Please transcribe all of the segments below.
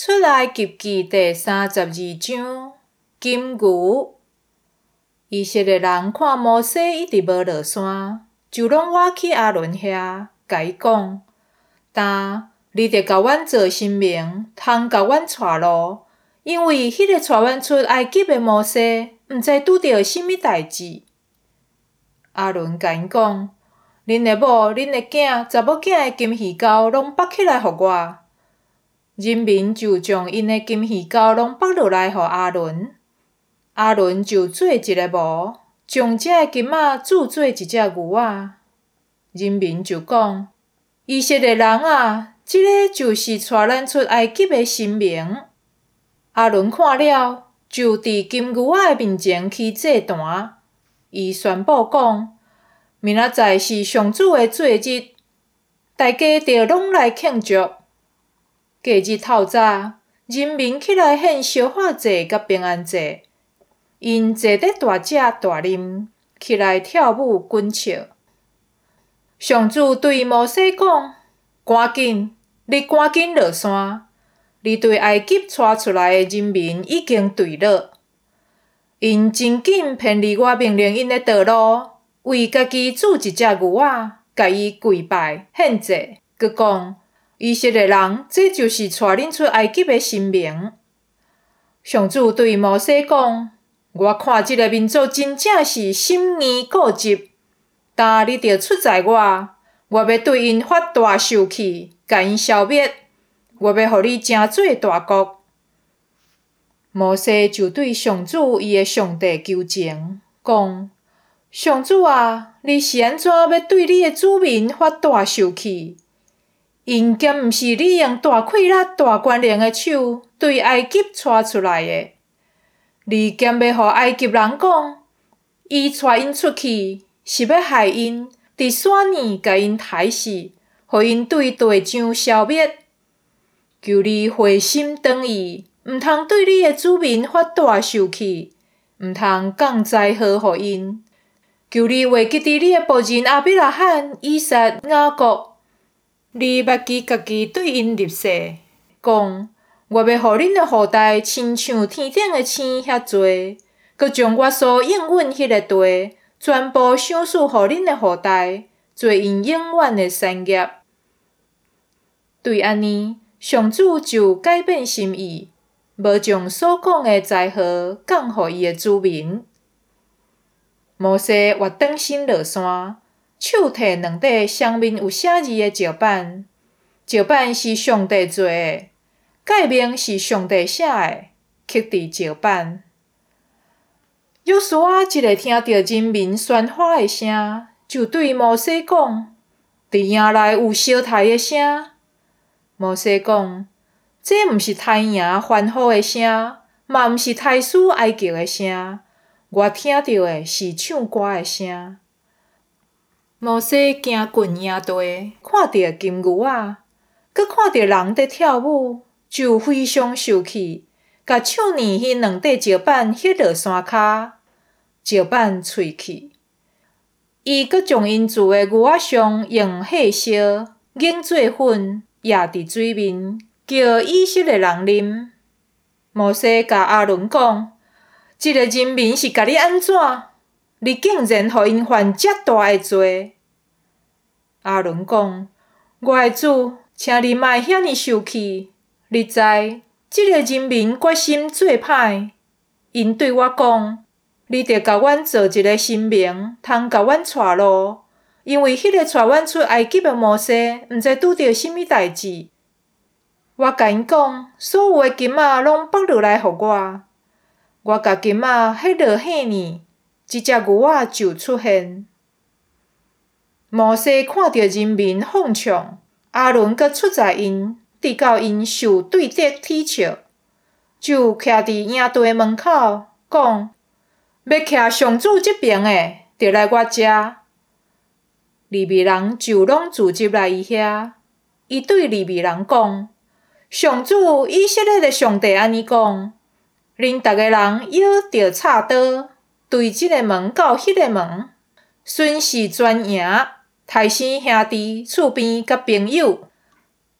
出埃及记第32章，金牛。以色列人看摩西一直无落山，就拢挖去亚伦遐，甲伊讲：但你得甲阮做神明，通甲阮带路，因为迄个带阮出埃及的摩西，毋知拄着甚物代志。亚伦甲因讲：恁的某、恁的囝、查某囝的金鱼钩拢绑起来互我。人民就将因的金鱼钩拢绑落来互亚伦。亚伦就做一个模，将这个金仔铸做一只牛仔。人民就讲：以色列人啊，这个就是带咱出埃及的神明。亚伦看了，就伫金牛仔的面前起祭坛。伊宣布讲：明仔载是上主的节日，大家着拢来庆祝。假日透早，人民起来献烧化祭甲平安祭，因坐伫大食大啉，起来跳舞滚笑。上主对摩西讲：赶紧，你赶紧落山！你对埃及带出来的人民已经对了，因真紧偏离我命令因的道路，为家己铸一只牛仔，甲伊跪拜献祭，佮讲：以色列人，这就是带恁出埃及的神明。上主对摩西讲：我看这个民族真正是心硬固执，但你着出在我要对因发大受气，甲因消灭。我要互你成做大国。摩西就对上主伊的上帝求情，讲：上主啊，你是安怎要对你的子民发大受气？因兼毋是你用大气力、大权能的手对埃及带出来的。你兼要互埃及人讲，伊带因出去是要害因，伫山顶甲因杀死，互因对地上消灭。求你回心转意，毋通对你的子民发大受气，毋通降灾祸互因。求你画记伫你的仆人亚伯拉罕、以撒、雅各。你捌记家己对因立誓，讲：我要互恁的后代亲像天顶的星遐多，佮将我所应允迄个地，全部赏赐互恁的后代，做因永远的产业。对安尼，上主就改变心意，无将所讲的灾祸降互伊的子民。摩西越转身落山，手摕两块上面有写字的石板，石板是上帝做的，界面是上帝写的，刻伫石板。约书亚一个听到人民喧哗的声，就对摩西讲：伫营内有烧台的声。摩西讲：这毋是太阳欢呼的声，嘛毋是太师哀叫的声，我听到的是唱歌的声。摩西行近营地，看到金牛仔，佮看到人在跳舞，就非常生气，甲手捻迄两块石板迄落山骹，石板碎去。伊佮将因做的牛仔上用火烧，研做粉，舀伫水面，叫以色列人啉。摩西甲亚伦讲：这个人民是甲你安怎？你竟然互因犯遮大的罪！亚伦讲：我的主，请你莫遐尼生气。你知，这个人民决心做歹。因对我讲：你得甲阮做一个神明，通甲阮带路，因为迄个带阮出埃及的摩西，毋知拄着甚物代志。我甲因讲，所有的金仔拢绑落来互我。我甲金仔迄落遐呢，这只牛仔就出现。摩西看到人民放唱，亚伦佮出在因，直到因受对敌踢笑，就徛伫营地门口，讲：要徛上主这边的，就来我遮。利未人就拢聚集来伊遐。伊对利未人讲：上主以色列的上帝安尼讲：恁逐个人摇着插刀，对这个门到迄个门，顺势专赢，杀生兄弟、厝边甲朋友。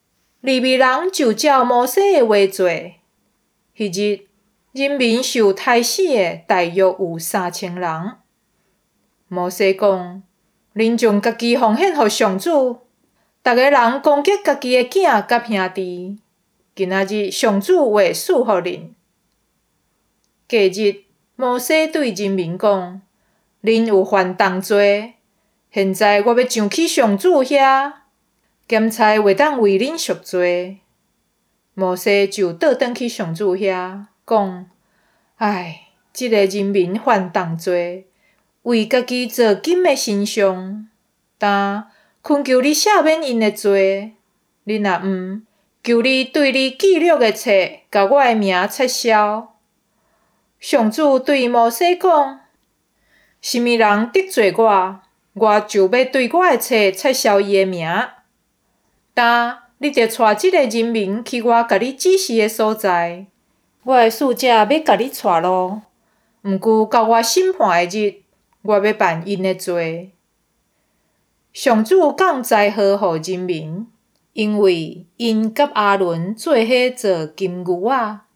利未人就照摩西的话做。迄日，人民受杀死的大约有3000人。摩西讲：恁将家己奉献予上主，逐个人攻击家己的囝甲兄弟。今仔日上主会赐福恁。隔日，摩西对人民讲：恁有犯重罪，现在我要上去上主遐，检查袂当为恁赎罪。摩西就倒转去上主遐，讲：唉，即个人民犯重罪，为家己做金的神像，但恳求你赦免因的罪。你若毋，求你对你记录的册，甲我的名撤销。上主对摩西讲：什么人得罪我，我就要对我的册撤销伊的名。但你得带即个人民去我甲你指示的所在，我的使者要甲你带路。毋过到我审判的日，我要办因的罪。上主降灾祸予人民，因为因甲阿伦做伙做金牛仔。